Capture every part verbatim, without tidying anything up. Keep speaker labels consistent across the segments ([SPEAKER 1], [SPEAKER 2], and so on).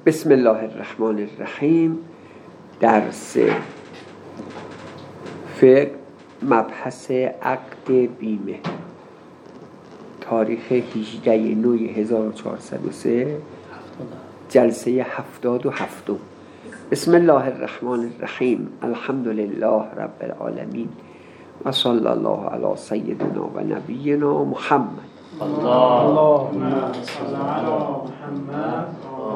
[SPEAKER 1] بسم الله الرحمن الرحیم. درس فقه مبحث عقد بیمه، تاریخ هجده نوی هزار و چهارصد و سه، جلسه هفتاد و هفتم. بسم الله الرحمن الرحیم. الحمد لله رب العالمین و صلی الله علی سیدنا و نبینا محمد.
[SPEAKER 2] اللهم صل علی محمد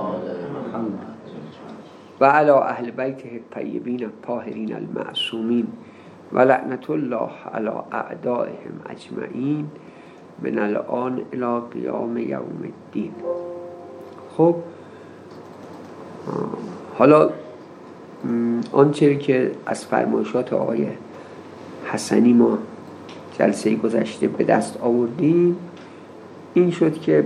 [SPEAKER 1] و علی اهل بیته الطیبین الطاهرین المعصومین و لعنت الله علی اعدائهم اجمعین من الان الی قیام یوم الدین. خب حالا آنچه که از فرمایشات آقای حسنی ما جلسه گذشته به دست آوردیم این شد که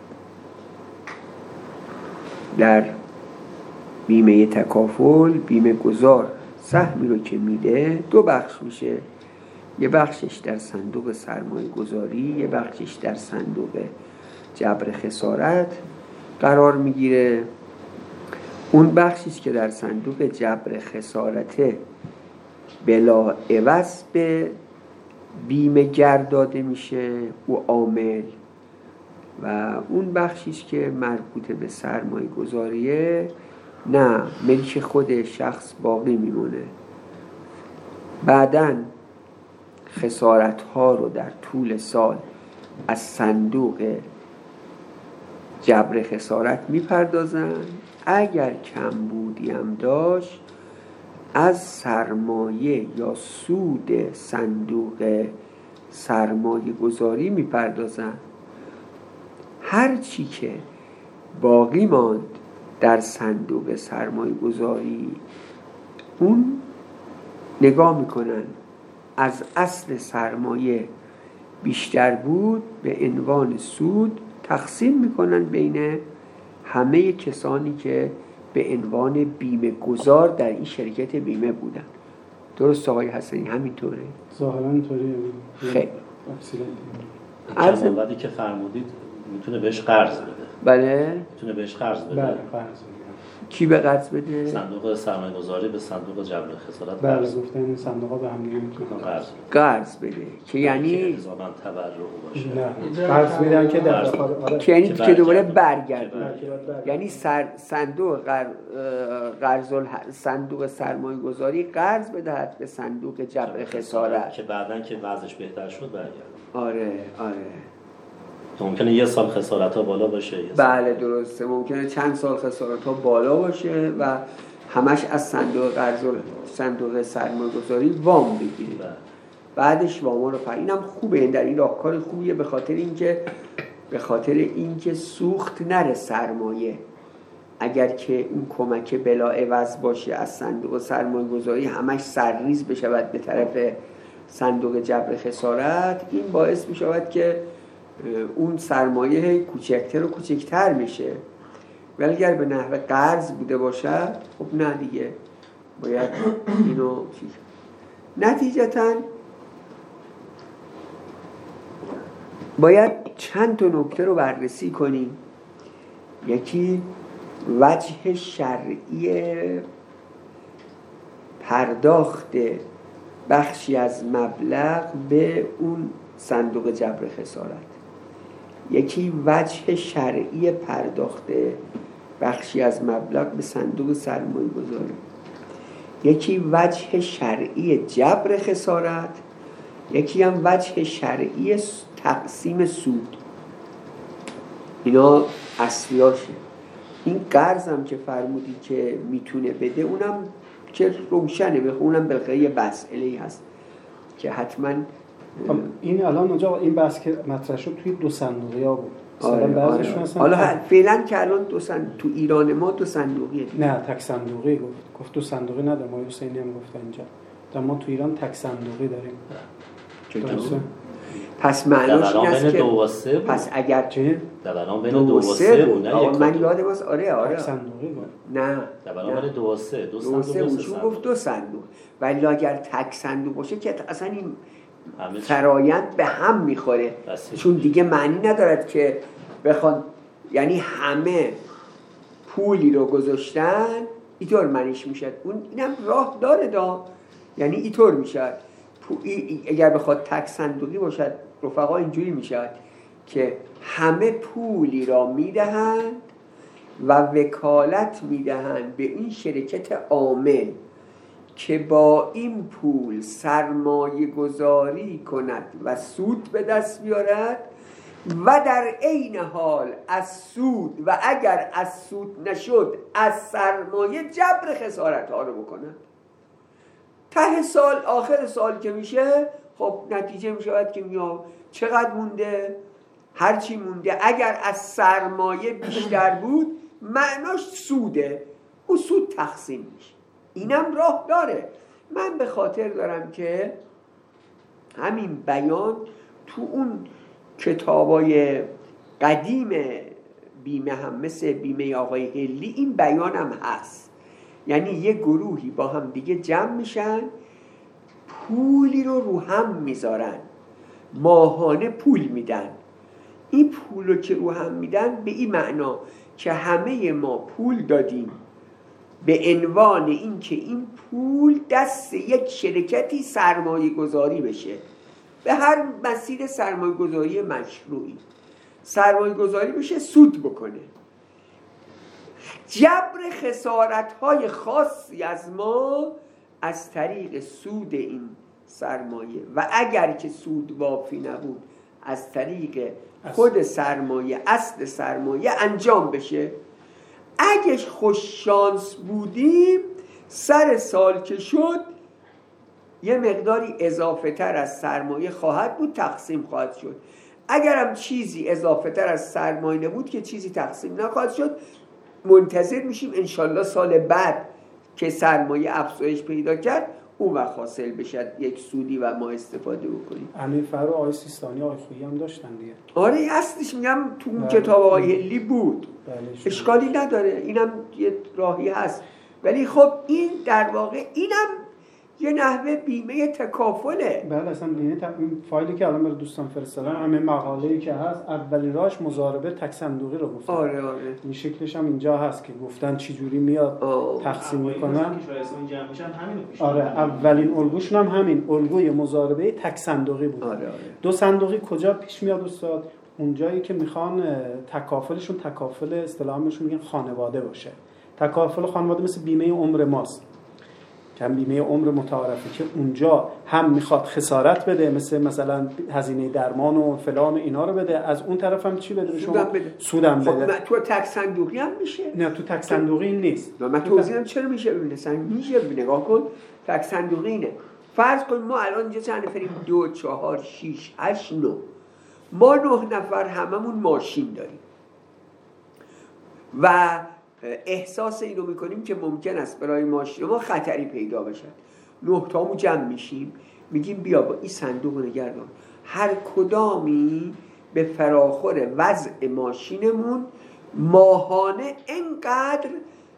[SPEAKER 1] در بیمه تکافل بیمه گذار سهمی رو که میده دو بخش میشه، یه بخشش در صندوق سرمایه گذاری، یه بخشش در صندوق جبر خسارت قرار میگیره. اون بخشیش که در صندوق جبر خسارته بلا عوض به بیمه گرداده میشه او عامل، و اون بخشیش که مربوط به سرمایه گذاریه نه، ملک خود شخص باقی میمونه. بعدن خسارت ها رو در طول سال از صندوق جبر خسارت میپردازن. اگر کمبودی هم داشت از سرمایه یا سود صندوق سرمایه گذاری میپردازن. هر چی که باقی ماند در صندوق سرمایه گذاری اون نگاه میکنن از اصل سرمایه بیشتر بود به عنوان سود تقسیم میکنن بین همه کسانی که به عنوان بیمه گذار در این شرکت بیمه بودن. درست آقای حسنی همینطوره؟
[SPEAKER 2] ظاهرا اینطوریه.
[SPEAKER 1] خیلی
[SPEAKER 3] عرض بعدی که فرمودید میتونه بهش قرض بده.
[SPEAKER 1] بله
[SPEAKER 3] میتونه بهش قرض بده.
[SPEAKER 2] بله قرض.
[SPEAKER 1] کی به قرض بده؟
[SPEAKER 3] صندوق سرمایه گذاری به صندوق جبر خسارت
[SPEAKER 2] بله
[SPEAKER 3] قرض.
[SPEAKER 2] گفتن این صندوق‌ها به هم دیگه میتونن
[SPEAKER 3] قرض بده.
[SPEAKER 1] قرض بده که یعنی
[SPEAKER 3] الزاماً تبرع باشه.
[SPEAKER 2] نه قرض میدن که در
[SPEAKER 3] قرض.
[SPEAKER 2] آره
[SPEAKER 1] که یعنی که دوباره برگرده.
[SPEAKER 2] برگرده.
[SPEAKER 1] یعنی سر صندوق قر... قرض الح... صندوق سرمایه گذاری قرض بدهد به صندوق جبر خسارت
[SPEAKER 3] که بعداً که وضعش بهتر شد برگرده.
[SPEAKER 1] آره آره
[SPEAKER 3] ممکنه یه سال خسارت ها بالا باشه.
[SPEAKER 1] بله درسته، ممکنه چند سال خسارت ها بالا باشه و همش از صندوق قرض صندوق سرمایه گذاری وام بگیرید. بعدش واما رو پر اینم خوبه، این در این راهکار خوبیه به خاطر اینکه به خاطر اینکه سوخت نره سرمایه. اگر که اون کمک بلا عوض باشه از صندوق سرمایه گذاری همش سرریز بشود به طرف صندوق جبر خسارت، این باعث می شود که اون سرمایه کوچکتر و کوچکتر میشه. ولی اگر به نحو قرض بوده باشد خب نه دیگه باید اینو چیز. نتیجتاً باید چند تا نکته رو بررسی کنیم. یکی وجه شرعی پرداخت بخشی از مبلغ به اون صندوق جبر خسارت، یکی وجه شرعی پرداخت بخشی از مبلغ به صندوق سرمایه گذاری، یکی وجه شرعی جبر خسارت، یکی هم وجه شرعی تقسیم سود. اینا اصلیاشه. این قرض هم که فرمودی که میتونه بده اونم که روشنه، بخون اونم بالخیلی یه مسئله‌ای هست که حتما
[SPEAKER 2] این الان اونجا این بحث که مطرح شد توی دو صندوقی ها بود.
[SPEAKER 1] آره آره. حالا فعلا که الان دو صندوق تو ایران ما دو صندوقیه.
[SPEAKER 2] نه تک صندوقی گفت. گفت دو صندوقی نداره. ما حسینی هم گفت اینجا. در ما تو ایران تک صندوقی داریم.
[SPEAKER 1] چطور؟ پس معناش این است که
[SPEAKER 3] دو و سه
[SPEAKER 1] پس اگر
[SPEAKER 2] چه؟
[SPEAKER 3] در الان بین دو و سه بود.
[SPEAKER 1] نه من یادم است. آره آره.
[SPEAKER 2] تک صندوقی بود.
[SPEAKER 1] نه.
[SPEAKER 3] در الان بین دو و سه دو صندوق
[SPEAKER 1] سه گفت دو صندوق. ولی اگر تک صندوق باشه که اصلا این فرایند به هم میخوره، چون دیگه معنی ندارد که بخوان یعنی همه پولی رو گذاشتن اینطور منیش میشد. اون اینم راه داره دا، یعنی اینطور میشد اگر بخواد تک صندوقی باشد رفقا اینجوری میشد که همه پولی را میدهند و وکالت میدهند به این شرکت عامل که با این پول سرمایه گذاری کند و سود به دست بیارد و در عین حال از سود و اگر از سود نشد از سرمایه جبر خسارت ها رو بکند. ته سال آخر سال که میشه خب نتیجه میشود که میام چقدر مونده، هرچی مونده اگر از سرمایه بیشتر بود معناش سوده، اون سود تقسیم میشه. اینم راه داره. من به خاطر دارم که همین بیان تو اون کتابای قدیم بیمه هم مثل بیمه آقای هلی این بیان هم هست. یعنی یه گروهی با هم دیگه جمع میشن، پولی رو رو هم میذارن، ماهانه پول میدن. این پول رو که رو هم میدن به این معنا که همه ما پول دادیم به عنوان این که این پول دست یک شرکتی سرمایه گذاری بشه، به هر مسیر سرمایه گذاری مشروعی سرمایه گذاری بشه، سود بکنه، جبر خسارت‌های خاصی از ما از طریق سود این سرمایه و اگر که سود وافی نبود از طریق خود سرمایه اصل سرمایه انجام بشه. اگه خوش شانس بودیم سر سال که شد یه مقداری اضافه تر از سرمایه خواهد بود، تقسیم خواهد شد. اگرم چیزی اضافه تر از سرمایه نبود که چیزی تقسیم نخواهد شد. منتظر میشیم انشالله سال بعد که سرمایه افزایش پیدا کرد اون وقت حاصل بشد یک سودی و ما استفاده بکنیم.
[SPEAKER 2] امیر فرو آقای سیستانی آقای خویی هم داشتن دیگه.
[SPEAKER 1] آره هستش، میگم تو اون کتاب آقای هلی بود.
[SPEAKER 2] بله
[SPEAKER 1] اشکالی نداره، اینم یه راهی هست. ولی خب این در واقع اینم یه نحوه بیمه تکافله.
[SPEAKER 2] بله اصلا بیمه ت... فایلی که الان برای دوستان فرستادم همه مقاله‌ای که هست اولین راهش مضاربه تک صندوقی رو گفتن.
[SPEAKER 1] آره آره
[SPEAKER 2] این شکلش هم اینجا هست که گفتن چی جوری میاد آه. تقسیم میکنن. آره اولین الگوشون هم همین الگوی مضاربه تک صندوقی بود.
[SPEAKER 1] آره آره.
[SPEAKER 2] دو صندوقی کجا پیش میاد استاد؟ اونجایی که میخوان تکافلشون تکافل اصطلاحاً بهشون میگن خانواده باشه. تکافل خانواده مثل بیمه عمر ماست. که بیمه عمر متعارفه که اونجا هم میخواد خسارت بده، مثل مثلا هزینه درمان و فلان و اینا رو بده، از اون طرف هم چی بده به شما؟ سودم بده.
[SPEAKER 1] خب تو تک صندوقی هم میشه؟
[SPEAKER 2] نه تو تک صندوقی نیست.
[SPEAKER 1] من توضیحم چرا میشه ببینید. میشه نگاه کن تک صندوقی اینه. فرض کن ما الان اینجا چند نفریم؟ دو، چهار، شیش، هشت، نه. ما نه نفر هممون ماشین داریم و احساس اینو میکنیم که ممکن است برای ماشین ما خطری پیدا بشد. نه تامو جمع میشیم میگیم بیا با این صندوق نگردان، هر کدامی به فراخور وضع ماشینمون ماهانه انقدر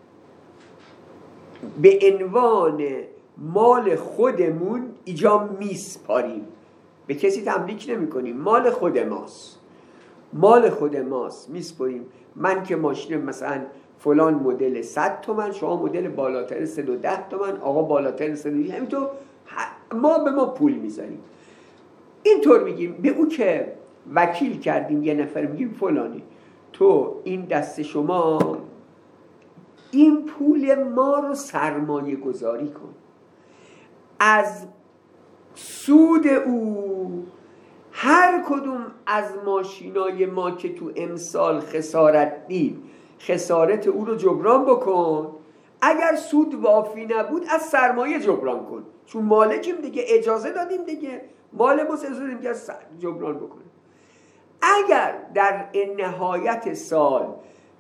[SPEAKER 1] به عنوان مال خودمون ایجا میسپاریم، به کسی تملیک نمی کنیم، مال خود ماست، مال خود ماست میسپاریم. من که ماشین مثلا فلان مدل صد تومن، شما مدل بالاتر صد و ده تومن، آقا بالاتر صد و ده، همینطور ما به ما پول میزنیم. اینطور میگیم به او که وکیل کردیم یه نفر، میگیم فلانی تو این دست شما این پول ما رو سرمایه گذاری کن، از سود او هر کدوم از ماشینای ما که تو امسال خسارت دید خسارت او رو جبران بکن، اگر سود وافی نبود از سرمایه جبران کن، چون مالکیم دیگه، اجازه دادیم دیگه، مال ما اجازه دادیم که از جبران بکنیم. اگر در نهایت سال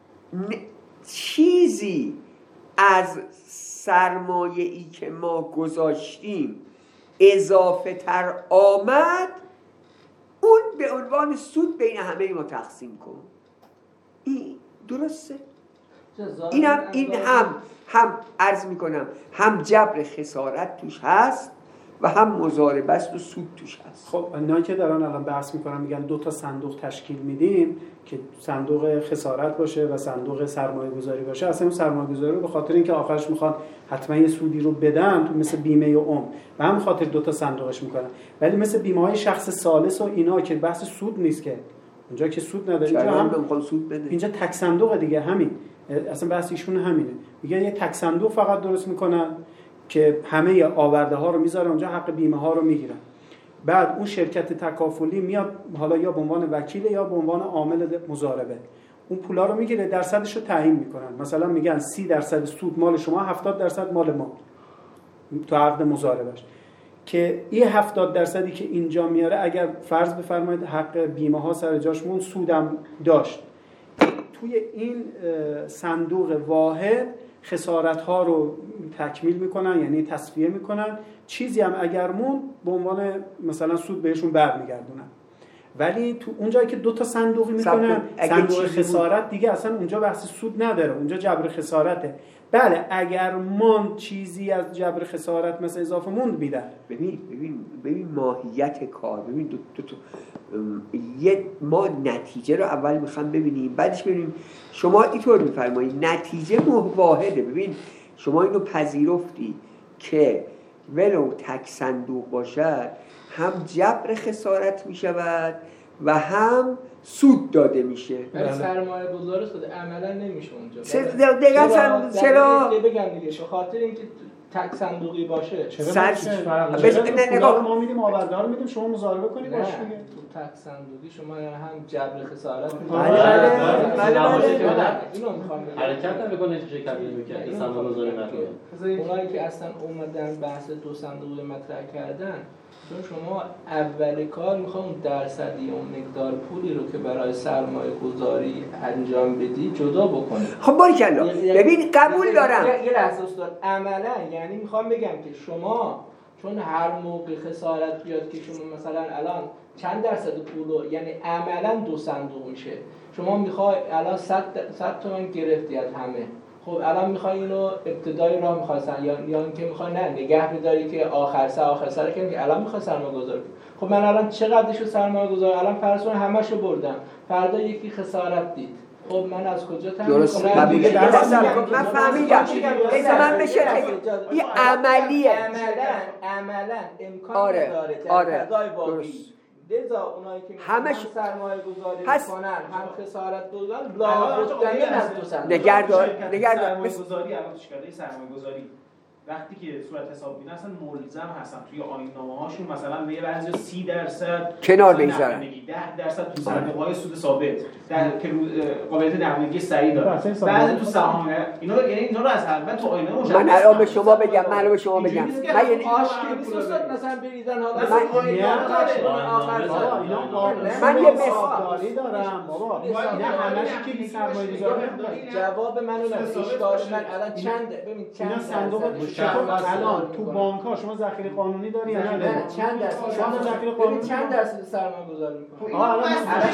[SPEAKER 1] چیزی از سرمایه ای که ما گذاشتیم اضافه تر آمد، اون به عنوان سود بین همه ما تقسیم کن. این درسته؟ اینم این هم هم عرض میکنم هم جبر خسارت توش هست و هم مضاربه است و سود توش هست.
[SPEAKER 2] خب اینا که دارن الان بحث میکنن میگن دو تا صندوق تشکیل میدیم که صندوق خسارت باشه و صندوق سرمایه گذاری باشه. اصلا اون سرمایه گذاری رو به خاطر اینکه آخرش میخوان حتما یه سودی رو بدن، تو مثل بیمه و عمر و هم خاطر دو تا صندوقش میکنن. ولی مثل بیمه های شخص ثالث و اینا که بحث سود نیست، که اونجا که سود نداره، اینجا هم
[SPEAKER 1] سود بده.
[SPEAKER 2] اینجا تک صندوق دیگه، همین اصلا بحث ایشون همینه. میگن یه تک صندوق فقط درست میکنن که همه آورده ها رو میذاره اونجا، حق بیمه ها رو میگیرن. بعد اون شرکت تکافلی میاد حالا یا به عنوان وکیل یا به عنوان عامل مضاربه اون پولا رو میگیره، درصدش رو تعیین میکنن. مثلا میگن سی درصد سود مال شما، هفتاد درصد مال ما تو عقد مضاربش. که این هفتاد درصدی که اینجا میاره اگر فرض بفرمایید حق بیمه ها سر جاش مون، سودم داشت، توی این صندوق واحد خسارت ها رو تکمیل میکنن، یعنی تصفیه میکنن. چیزی هم اگر مون به عنوان مثلا سود بهشون برمیگردونن. ولی تو اونجایی که دو تا صندوقی میکنن، صندوق خسارت دیگه اصلا اونجا بحث سود نداره، اونجا جبر خسارته. بله اگر من چیزی از جبر خسارت مثل اضافه موند میدن.
[SPEAKER 1] ببین ببین ببین ماهیت کار، ببین دو دو, دو یه ما نتیجه رو اول میخوام ببینیم، بعدش ببینیم. شما اینطور میفرمایید نتیجه واحده. ببین شما اینو پذیرفتی که ولو تک صندوق باشد هم جبر خسارت میشود و هم سود داده میشه.
[SPEAKER 4] ولی سرمایه گذار شده عملا نمیشه اونجا.
[SPEAKER 1] دقیقاً سرمایه چرا؟
[SPEAKER 4] بگم دیگه به خاطر اینکه تک صندوقی باشه.
[SPEAKER 2] چرا
[SPEAKER 1] نه نگاه
[SPEAKER 2] ما میدیم آورده رو میدیم شما مضاربه کنید باشه دیگه.
[SPEAKER 4] تو تک صندوقی شما هم جبر خسارت می‌کنید.
[SPEAKER 1] بله
[SPEAKER 3] بله. اینو می‌خوام حرکت نمی‌کنه که شرکت می‌کنه سرمایه گذاری نکنه.
[SPEAKER 4] اونایی که اصلا اومدن بحث دو صندوقی مطرح کردن، چون شما اول کار میخوام درصدی اون مقدار پولی رو که برای سرمایه گذاری انجام بدی جدا بکنی.
[SPEAKER 1] خب باریکلا ببین قبول دارم.
[SPEAKER 4] یه لحظه استاد، عملا یعنی میخوام بگم که شما چون هر موقع خسارت بیاد که شما مثلا الان چند درصد پولو، یعنی عملا دو صندوق میشه. شما میخوای الان صد تومن گرفتی از همه، خب الان میخوای اینو ابتدای راه میخواستن یا یا اینکه میخوای نه نگه بداری که آخر سر آخر سر که الان میخوای سرمایه گذاری. خب من الان چقدرشو سرمایه گذاری، الان فرض کن همشو بردم، فردا یکی خسارت دید، خب من از کجا تامین کنم؟
[SPEAKER 1] من فهمیدم. اینا من بشه این عملیه.
[SPEAKER 4] عملا عملا امکان
[SPEAKER 1] آره.
[SPEAKER 4] داره
[SPEAKER 1] آره.
[SPEAKER 4] فضای واقعی. لذا اونایی که
[SPEAKER 1] همش
[SPEAKER 4] سرمایه گذاری
[SPEAKER 1] پس...
[SPEAKER 4] میکنن هم خسارت دادن لاگفتنی از دو صندوق.
[SPEAKER 1] نگهدار نگهدار
[SPEAKER 5] سرمایه گذاری الان تو شرکت‌های سرمایه گذاری وقتی که صورت حساب میدن اصلا ملزم هستن توی آیین‌نامه هاشون مثلا به بعضی سی درصد
[SPEAKER 1] کنار بگذارن،
[SPEAKER 5] ده درصد تو صندوق‌های سود ثابت در که قابلیت نقدینگی سریع داره، بعد تو سهام اینا، یعنی اینا رو از اول تو آینه مشخص.
[SPEAKER 1] من الان به شما بگم من الان به شما بگم من
[SPEAKER 4] یعنی آشکاری استاد مثلا بریدن حالا
[SPEAKER 1] من یه مثالی
[SPEAKER 2] دارم بابا، اینا همش که سرمایه گذاری
[SPEAKER 4] جواب منو نمیدید. اشکال من الان چند ببین چند
[SPEAKER 2] صندوق الان تو بانک ها شما ذخیره قانونی داری یا نه؟
[SPEAKER 4] چند درصد
[SPEAKER 2] شما ذخیره قانونی
[SPEAKER 4] چند درصد سرمایه گذاری می‌کنید؟
[SPEAKER 2] آها الان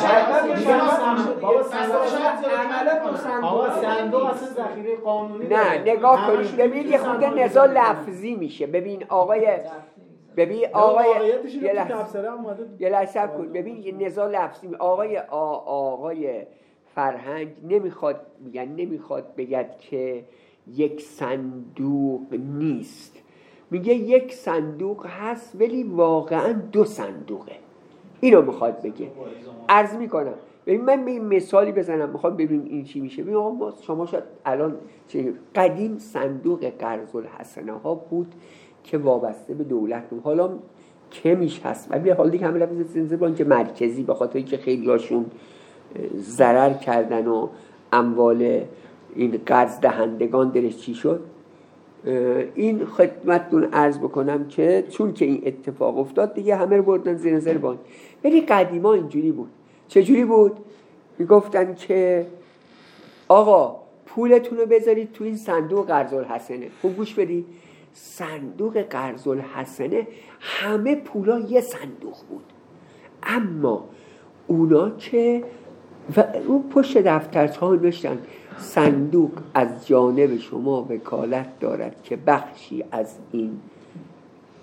[SPEAKER 2] بابا صندوق آقا صندوق اصلا ذخیره قانونی
[SPEAKER 1] نه نگاه کنید. ببین یه خورده نزاع لفظی میشه. ببین آقای ببین آقای یه لحظه یه لحظه کن. ببین یه نزاع لفظی می آقای آقای فرهنگ نمیخواد میگن نمیخواد بگد که یک صندوق نیست، میگه یک صندوق هست ولی واقعا دو صندوقه. اینو میخواد بگه. عرض میکنم ببین من به مثالی بزنم میخوام ببینیم این چی میشه. ببین آقا شما شاید الان چه قدیم صندوق قرض الحسنه ها بود که وابسته به دولت بود، حالا کمیش هست ولی حالا دیگه همه لفظ زنده بانک مرکزی به خاطر اینکه خیلی هاشون ضرر کردن و اموال این قرض دهندگان درش چی شد. این خدمتتون عرض بکنم که چون که این اتفاق افتاد دیگه همه رو بردن زیر نظر بانک. ولی قدیما اینجوری بود. چجوری بود؟ میگفتن که آقا پولتون رو بذارید تو این صندوق قرض الحسنه. خوب گوش بدید، صندوق قرض الحسنه همه پولا یه صندوق بود، اما اونا که و اون پشت دفترها نوشتن صندوق از جانب شما وکالت دارد که بخشی از این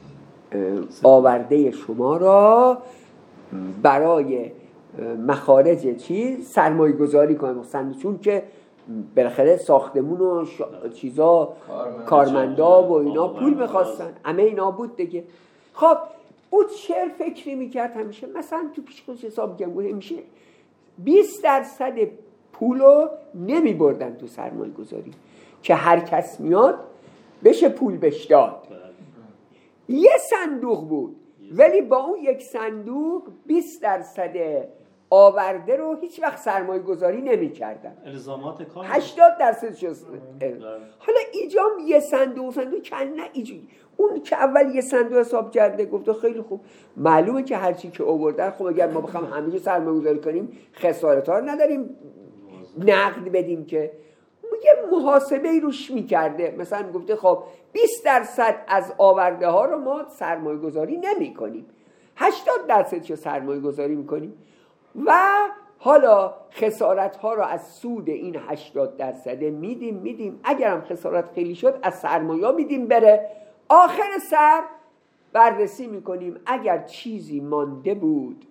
[SPEAKER 1] آورده شما را برای مخارج چیز سرمایه گذاری کنم، چون که بالاخره ساختمون و شا... چیزا کارمندا و اینا پول میخواستن، همه اینا بود دیگه. خب او چه فکری میکرد همیشه؟ مثلا تو پیش خودش حساب گنگوه همیشه بیست درصد پولو نمیبردن تو سرمایه گذاری که هر کس میاد بشه پول بهش داد. یه صندوق بود ولی با اون یک صندوق بیست درصد آورده رو هیچ وقت سرمایه گذاری نمی کردن.
[SPEAKER 3] الزامات کار
[SPEAKER 1] هشتاد درصد شست. حالا ایجام یه صندوق صندوق کن نه ایجی. اون که اول یه صندوق حساب کرده گفته خیلی خوب، معلومه که هرچی که آوردن، خب اگر ما بخوام همه سرمایه گذاری کنیم خسارت ها رو نداریم نقد بدیم که، یه محاسبه روش میکرده. مثلا میگفته خب بیست درصد از آورده ها رو ما سرمایه گذاری نمی کنیم، هشتاد درصد چه سرمایه گذاری میکنیم و حالا خسارت ها رو از سود این هشتاد درصد میدیم میدیم اگرم خسارت خیلی شد از سرمایه میدیم بره. آخر سر بررسی میکنیم اگر چیزی مانده بود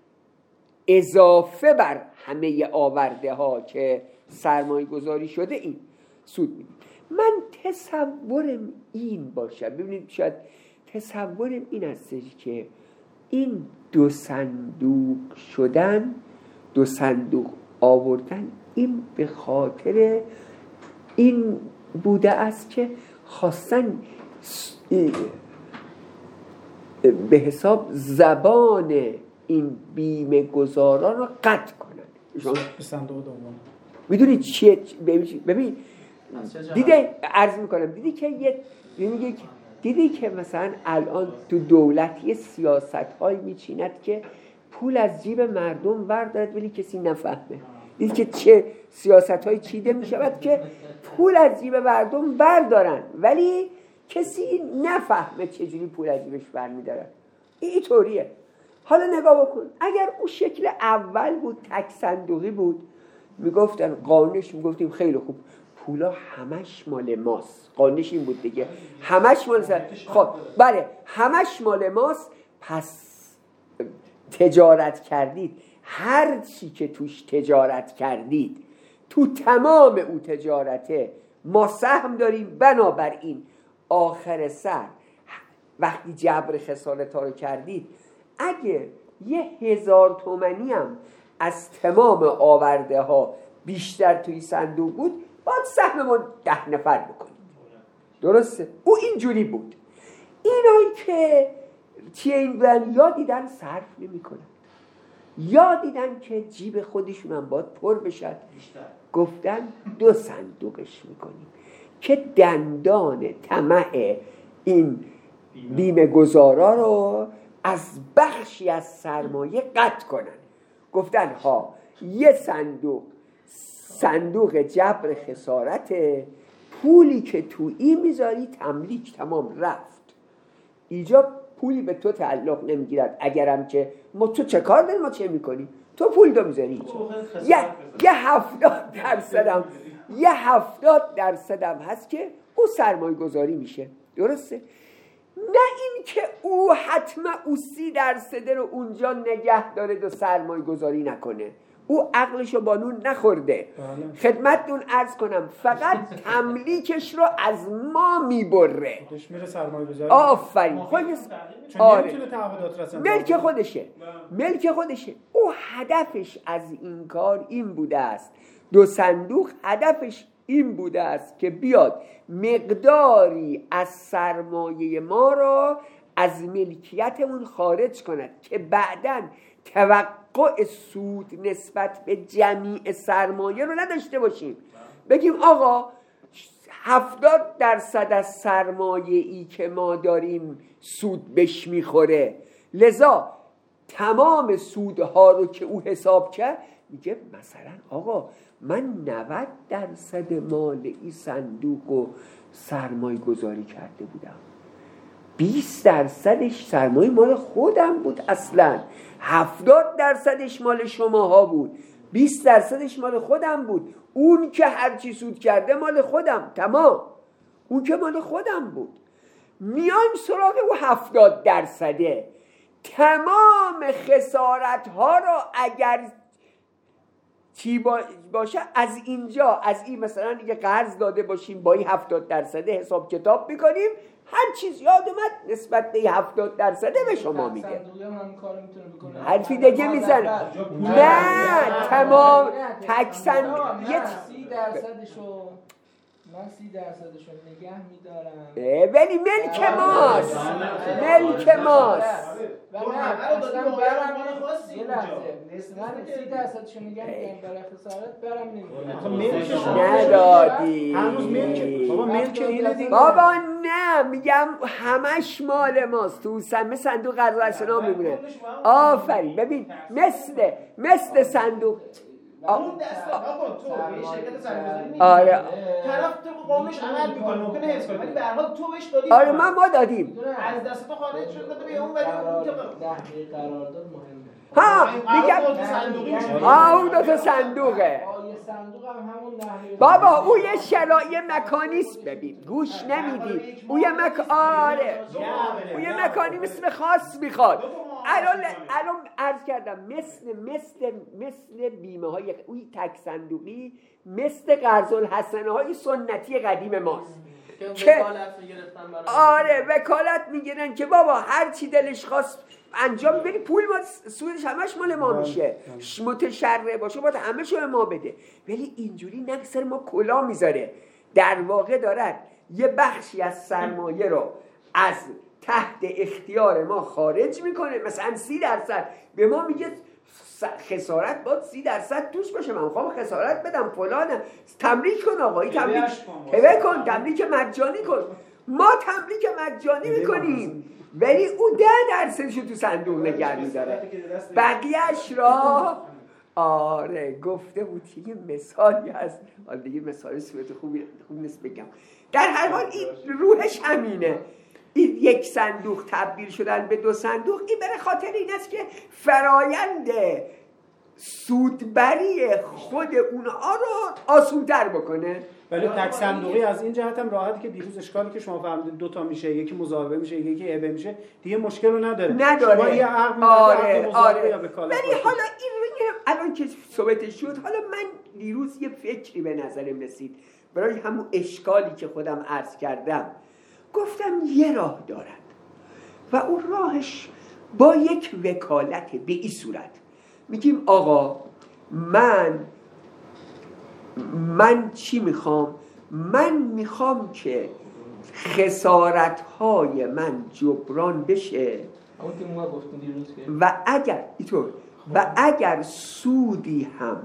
[SPEAKER 1] اضافه بر همه آورده ها که سرمایه گذاری شده این سود میدیم. من تصورم این باشه، ببینید شاید تصورم این هستش که این دو صندوق شدن، دو صندوق آوردن، این به خاطر این بوده است که خواستن به حساب زبان این بیمه گذاران رو قطع کنن.
[SPEAKER 2] به صندوق دوم
[SPEAKER 1] میدونی چیه؟ ببین دیده عرض میکنم دیدی که یه دیدی, دیدی که مثلا الان تو دولت یه سیاست های میچیند که پول از جیب مردم وردارد ولی کسی نفهمه. دیدی که چه سیاست های چیده میشود که پول از جیب مردم بردارن ولی کسی نفهمه چجوری پول از جیبش برمیدارن. این طوریه. حالا نگاه بکن، اگر اون شکل اول بود تک صندوقی بود میگفتن قانونش میگفتیم خیلی خوب پولا همش مال ماست، قانونش این بود دیگه همش مال سر. خب بله همش مال ماست، پس تجارت کردید، هر چی که توش تجارت کردید تو تمام او تجارته ما سهم داریم. بنابراین آخر سر وقتی جبر خسارت ها رو کردید اگه یه هزار تومنی هم از تمام آورده ها بیشتر توی صندوق بود باید سهممون ده نفر بکنید. درسته؟ او اینجوری بود. اینایی که چیه این بودن یا دیدن صرف نمی کنن یا دیدن که جیب خودشون هم باید پر بشد، گفتن دو صندوقش میکنیم که دندان طمع این بیمه گذارا رو از بخشی از سرمایه قطع کنن. گفتن ها یه صندوق صندوق جبر خسارت، پولی که تو این میذاری تملیک تمام رفت، اینجا پولی به تو تعلق نمیگیرد. اگرم که ما تو چه کار داریم، ما چه میکنیم، تو پول دو میذاری یه یه هفتاد درصدم یه هفتاد درصدم هست که او سرمایه گذاری میشه. درسته؟ نه این که او حتما او سی درصده رو اونجا نگه داره و سرمایه گذاری نکنه. او عقلشو بانون نخورده. خدمتتون عرض کنم فقط تملیکش رو از ما میبره.
[SPEAKER 2] خودش میره سرمایه گذاری.
[SPEAKER 1] آفرین. خودش
[SPEAKER 2] آره. نمیتونه تعهدات رسن.
[SPEAKER 1] ملک خودشه. ملک خودشه. او هدفش از این کار این بوده است. دو صندوق هدفش این بوده است که بیاد مقداری از سرمایه ما را از ملکیتمون خارج کند که بعداً توقع سود نسبت به جمیع سرمایه رو نداشته باشیم. بگیم آقا هفتاد درصد از سرمایه ای که ما داریم سود بهش میخوره، لذا تمام سودها رو که او حساب کرد میگه مثلا آقا من نود درصد مال این صندوق و سرمایه گذاری کرده بودم، بیست درصدش سرمایه مال خودم بود، اصلا هفتاد درصدش مال شماها بود، بیست درصدش مال خودم بود. اون که هرچی سود کرده مال خودم، تمام اون که مال خودم بود. میایم سراغ او هفتاد درصده. تمام خسارت ها را اگر چی باشه از اینجا، از این مثلا یه قرض داده باشیم با این هفتاد درصده حساب کتاب میکنیم، هر چیز یاد اومد نسبت به هفتاد درصده به شما میده. حرفی دیگه میزنه. نه تمام تکسن یه
[SPEAKER 4] سی درصدشو من سی درصدشو نگه میدارم
[SPEAKER 1] ولی ملک ماست، ملک ماست.
[SPEAKER 4] و نه اصلا برم یه لحظه من سی درصدشو نگه میدارم برای خسارت برم نمیدونم
[SPEAKER 1] ندادی
[SPEAKER 2] هنوز ملک بابا ملک اینه دیگه
[SPEAKER 1] بابا نه میگم همش مال ماست. تو سمه صندوق قرض ارسنا میمونه. آفرین. ببین مثل مثل صندوق
[SPEAKER 5] اون دست آقا تو به شرکت سرمایه‌گذاری میدی.
[SPEAKER 1] آره
[SPEAKER 5] طرف تو قانونش عمل میکنه ممکنه حفظ کنه ولی به هر حال تو بهش دادی.
[SPEAKER 1] آره من ما دادیم.
[SPEAKER 5] از دست تو خارج شد داده به اون ولی اون
[SPEAKER 4] تحقیق قرارداد مهمه.
[SPEAKER 1] ها میگم آه اون دو تا صندوقه. بابا او یه شرایط مکانیسم ببین گوش نمیدی. او یه مک آره او یه مکانیسم خاص میخواد. الان الان عرض کردم مثل مثل مثل بیمه های اوی تک صندوقی مثل قرض الحسنه های سنتی قدیم ماست که آره وکالت میگیرن که بابا هر چی دلش خواست انجام بدی پول ما سودش همش مال ما میشه. متشرع باشه باید همه شو ما بده. ولی اینجوری نه سر ما کلا میذاره. در واقع دارد یه بخشی از سرمایه رو از تحت اختیار ما خارج میکنه. مثلا سی درصد به ما میگه خسارت باید سی درصد توش باشه. من میخوام خسارت بدم فلانه تملیک کن آقایی تملیک هبه کن تملیک مجانی کن. ما تملیک مجانی میکنیم ولی او ده درصدشو تو صندوق نگه میداره بقیهش را آره گفته بود یه مثالی هست. آره دیگه مثالی صورت خوبی خوب نیست بگم. در هر حال این روحش همینه. این یک صندوق تبدیل شدن به دو صندوق این برای خاطر این است که فرایند سودبری خود اونها رو آسون‌تر بکنه.
[SPEAKER 2] ولی تک صندوقی از این جهت هم راحتی که دیروز اشکالی که شما فهمیدید دو تا میشه، یکی مضاربه میشه یکی هبه میشه، دیگه مشکل رو نداره.
[SPEAKER 1] نداره.
[SPEAKER 2] شما یه عقد میدید
[SPEAKER 1] آره آره.
[SPEAKER 2] یا وکالت.
[SPEAKER 1] ولی حالا این رو الان که صحبت شد حالا من دیروز یه فکری به نظرم رسید برای همون اشکالی که خودم عرض کردم. گفتم یه راه دارد و اون راهش با یک وکالت به این صورت میگیم آقا من من چی میخوام؟ من میخوام که خسارتهای من جبران بشه و اگر اینطور و اگر سودی هم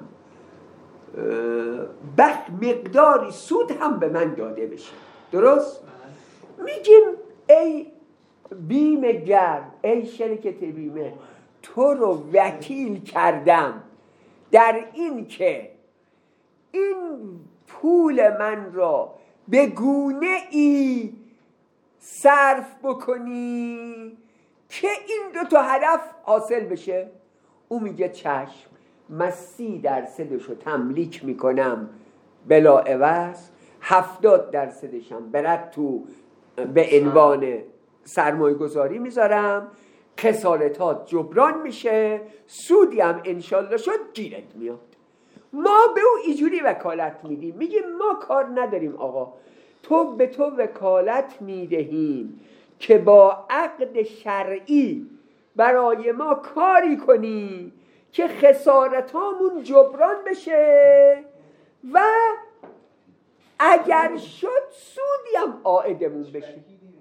[SPEAKER 1] بخ مقداری سود هم به من داده بشه. درست؟ میگیم ای بیمه گر ای شرکت بیمه تو رو وکیل کردم در این که این پول من را به گونه ای صرف بکنی که این دو تا هدف حاصل بشه. او میگه چشم من سی درصدشو تملیک میکنم بلا عوض، هفتاد درصدشم برد تو به عنوان سرمایه گذاری میذارم، خسارتات جبران میشه، سودی هم انشالله شد گیرت میاد. ما به او اینجوری وکالت میدیم. میگیم ما کار نداریم آقا، تو به تو وکالت میدهیم که با عقد شرعی برای ما کاری کنی که خسارتامون جبران بشه و اگر شد سودی هم عائدمون بشه.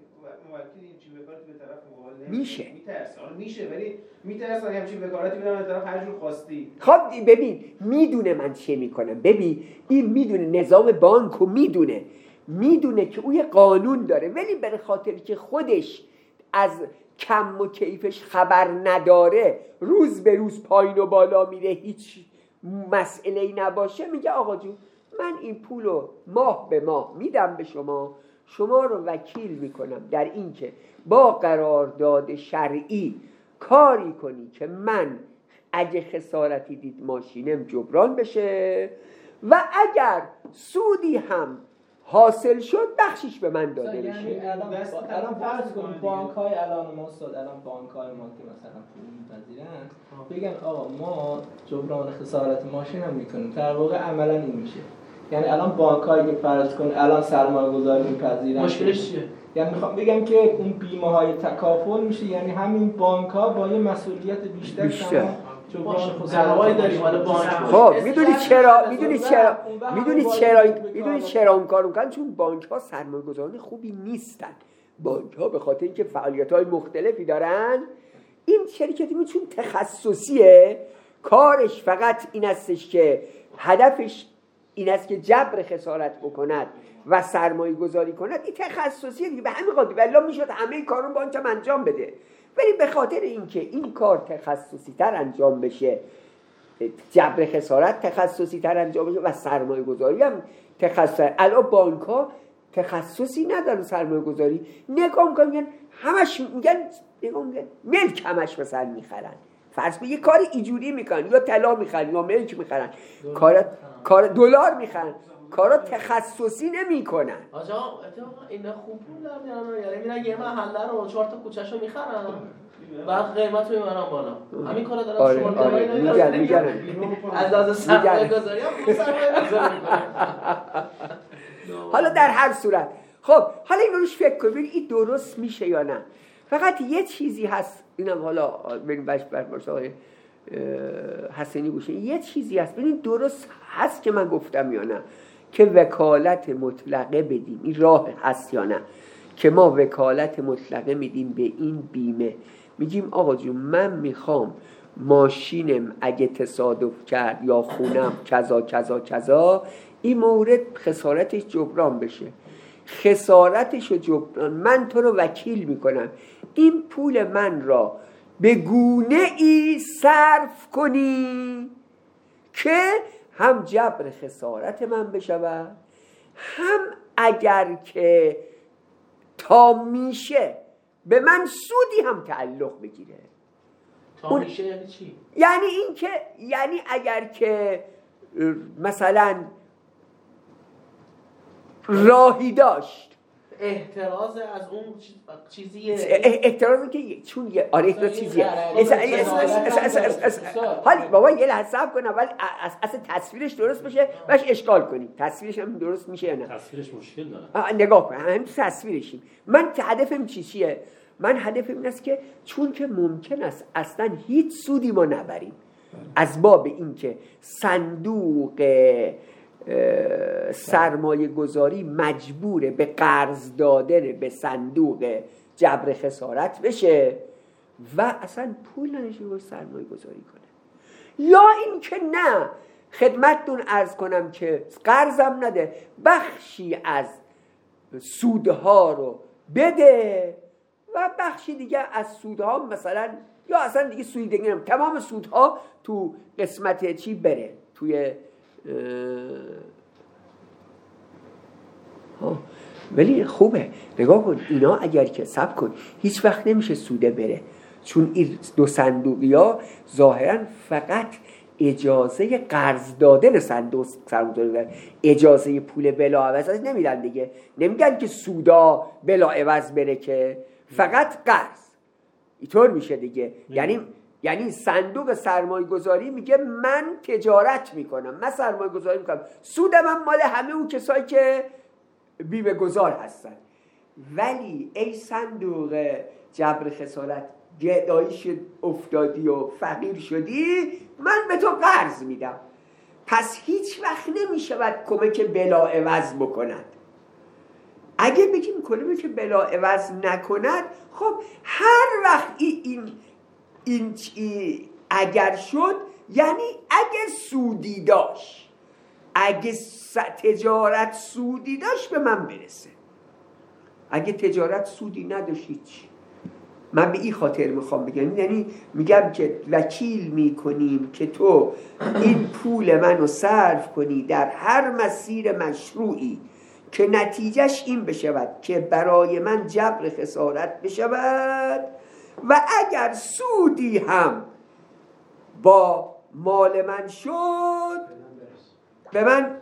[SPEAKER 1] میشه
[SPEAKER 5] میشه ولی میترسن همچین وکالتی بدم به طرف هر جور خواستی.
[SPEAKER 1] خب ببین میدونه من چه میکنم. ببین این میدونه نظام بانکو میدونه میدونه که او یه قانون داره ولی به خاطر که خودش از کم و کیفش خبر نداره روز به روز پایین و بالا میره هیچ مسئله‌ای نباشه میگه آقا جون من این پولو ماه به ماه میدم به شما، شما رو وکیل میکنم در این که با قرارداد شرعی کاری کنی که من اگه خسارتی دید ماشینم جبران بشه و اگر سودی هم حاصل شد بخشیش به من داده
[SPEAKER 4] یعنی
[SPEAKER 1] بشه.
[SPEAKER 4] الان الان فرض کنید بانک‌های الان ما استاد الان بانک‌های ما که مثلا پول می‌پذیرن بگن آقا ما جبران خسارت ماشین هم می‌کنیم، در واقع عملاً این میشه. یعنی الان بانک‌هایی که فرض کن الان سرمایه‌گذاری می‌پذیرن،
[SPEAKER 5] مشکلش چیه؟
[SPEAKER 4] یعنی میخوام بگم که اون بیمه‌های تکافل میشه، یعنی همین بانک‌ها با یه مسئولیت بیشتر
[SPEAKER 1] بیشتر
[SPEAKER 5] سرمایه داریم حالا بانک.
[SPEAKER 1] خب میدونی چرا میدونی چرا میدونی چرا میدونی چرا اون کارو میکنن؟ چون بانک ها سرمایه‌گذاران خوبی نیستن. بانک ها به خاطر اینکه فعالیت‌های مختلفی دارن، این شرکتی می چون تخصصیه، کارش فقط این استش که هدفش این است که جبر خسارت بکند و سرمایه گذاری کند. این تخصصیه دیگه، به همین خاطر والله میشد همه کارو بانک هم انجام بده، ولی به خاطر اینکه این کار تخصصی تر انجام بشه، جبر خسارت تخصصی تر انجام بشه و سرمایه گذاری هم تخصصی. الان بانک ها تخصصی ندارن سرمایه گذاری، نگاه میکنن میگن همش میگن نگاه میگن ملک همش مثلا میخرن، فرض کن یه کار ایجوری میکنن، یا طلا میخرن یا ملک میخرن، کار کار دلار میخرن، کارا تخصصی نمیکنن.
[SPEAKER 6] آجا اینا خوب پول در میارن، یعنی میرن یه محله رو چهار تا کوچه‌شو میخرن بعد قیمت رو میبرن بالا. همین کارا دارن.
[SPEAKER 1] آره
[SPEAKER 6] شما
[SPEAKER 1] آره میگن میگن
[SPEAKER 6] از از سرمایه گذاری هم خوب سرمایه گذاری میکنن.
[SPEAKER 1] حالا در هر صورت خب حالا این روش فکر کنید این درست میشه یا نه. فقط یه چیزی هست، اینم حالا بریم باش بر آقای حسینی گوشه، یه چیزی هست ببین درست هست که من گفتم یا نه، که وکالت مطلقه بدیم. این راه هست یا نه که ما وکالت مطلقه میدیم به این بیمه، میگیم آقا جون من میخوام ماشینم اگه تصادف کرد یا خونم کذا کذا کذا، این مورد خسارتش جبران بشه، خسارتش رو جبران من تو رو وکیل میکنم، این پول من را به گونه ای صرف کنی که هم جبر خسارت من بشود، هم اگر که تا میشه به من سودی هم تعلق بگیره.
[SPEAKER 6] تا میشه یعنی چی؟
[SPEAKER 1] یعنی این که یعنی اگر که مثلا راهی داشت
[SPEAKER 6] احتراز از اون چیزیه،
[SPEAKER 1] احتراز که چون یه آره احتراز چیزیه حالی بابا یه لحظه صبر کن اول اصلا تصویرش درست بشه باش اشکال کنیم. تصویرش هم درست میشه یا نه؟
[SPEAKER 3] تصویرش مشکل داره.
[SPEAKER 1] نگاه کن همین تصویرشیم. من هدفم چی چیه؟ من هدفم این است که چون که ممکن است اصلا هیچ سودی ما نبریم، از باب این که صندوق سرمایه گذاری مجبوره به قرض دادن به صندوق جبر خسارت بشه و اصلا پول نداشته باشه سرمایه گذاری کنه، یا این که نه خدمتتون عرض کنم که قرضم نده، بخشی از سودها رو بده و بخشی دیگه از سودها مثلا یا اصلا دیگه سود دیگه نمیم. تمام سودها تو قسمت چی بره توی ها. ولی خوبه نگاه کن اینا اگر که صبر کن هیچ وقت نمیشه سوده بره، چون این دو صندوقی ها ظاهرا فقط اجازه قرض دادن صندوق سرمایه‌گذاری، اجازه پول بلا عوض نمیدن دیگه، نمیگن که سودا بلا عوض بره، که فقط قرض. اینطور میشه دیگه. یعنی یعنی صندوق سرمایه گذاری میگه من تجارت میکنم، من سرمایه گذاری میکنم، سودم هم مال همه اون کسایی که بیمه گذار هستن، ولی ای صندوق جبر خسارت گدایی شد افتادی و فقیر شدی، من به تو قرض میدم، پس هیچ وقت نمیشود کمک بلا عوض بکند. اگه بگیم کمک بلا عوض نکند، خب هر وقت این این این چی اگر شد یعنی اگه سودی داشت، اگه تجارت سودی داشت به من برسه، اگه تجارت سودی نداشت هیچ. من به این خاطر میخوام بگم، یعنی میگم که وکیل میکنیم که تو این پول منو صرف کنی در هر مسیر مشروعی که نتیجهش این بشود که برای من جبر خسارت بشود و اگر سودی هم با مال من شد به من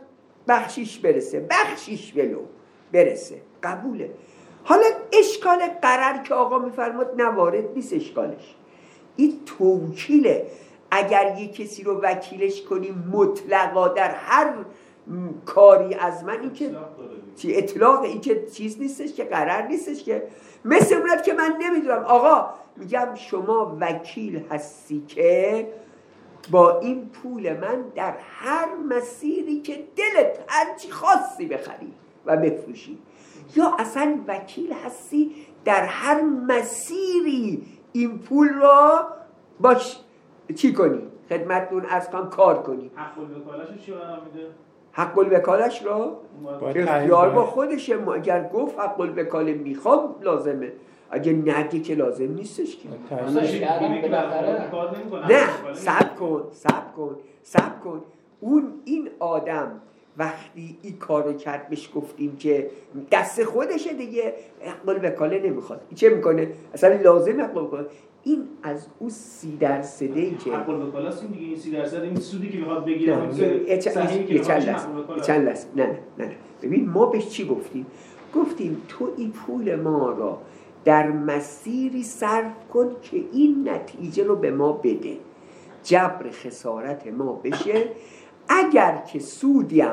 [SPEAKER 1] بخشیش برسه، بخشیش ولو برسه، قبوله. حالا اشکال قرار که آقا میفرماد نوارد نیست اشکالش، این توکیله. اگر یک کسی رو وکیلش کنیم مطلقا در هر کاری از من، این که اطلاق، این که چیز نیستش که قرار نیستش که مثل اونت که من نمیدونم آقا میگم شما وکیل هستی که با این پول من در هر مسیری که دلت هرچی خاصی بخری و بفروشی، یا اصلا وکیل هستی در هر مسیری این پول را باش چی کنی؟ خدمتتون از کام کار کنی.
[SPEAKER 5] حق الوکاله‌اش چی قرار میده؟
[SPEAKER 1] حق الوکاله‌اش را اختیار با خودشه. ما اگر گفت حق الوکاله میخوام لازمه، اگه نگه که لازم نیستش که. نه صبر کن صبر کن صبر کن اون این آدم وقتی این کارو کرد بهش گفتیم که دست خودشه دیگه، حق الوکاله نمیخواد، چه میکنه؟ اصلا لازم حق الوکاله. این از اون سی درصدی که
[SPEAKER 5] حق الوکاله است دیگه، این سی درصد این سودی که میخواد بگیره
[SPEAKER 1] چند لحظه نه نه نه ببین ما بهش چی گفتیم؟ گفتیم تو این پول ما را در مسیری صرف کن که این نتیجه رو به ما بده، جبر خسارت ما بشه. اگر که سودیم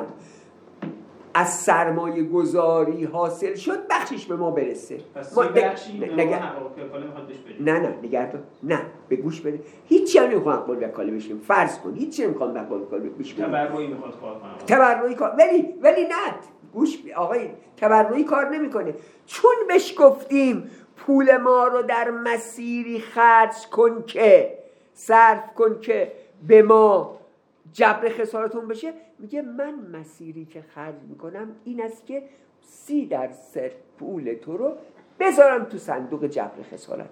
[SPEAKER 1] از سرمایه گذاری حاصل شد بخشش به ما برسه.
[SPEAKER 5] پس
[SPEAKER 1] ما
[SPEAKER 5] بخشی به
[SPEAKER 1] نگر...
[SPEAKER 5] حق الوکاله میخواد بهش بده.
[SPEAKER 1] نه نه نگردان نه به گوش بده، هیچی هم نمیخوام حق الوکاله بشیم، فرض کن هیچی نمیخوام حق الوکاله بشیم،
[SPEAKER 5] تبرعی میخواد کار کنه،
[SPEAKER 1] تبرعی کار ولی ولی نه گوش آقای تبرعی کار نمیکنه، چون بهش گفتیم پول ما رو در مسیری خرج کن که صرف کن که به ما جبر خسارتون بشه. میگه من مسیری که خرج میکنم این است که سی درصد پول تو رو بذارم تو صندوق جبر خسارت.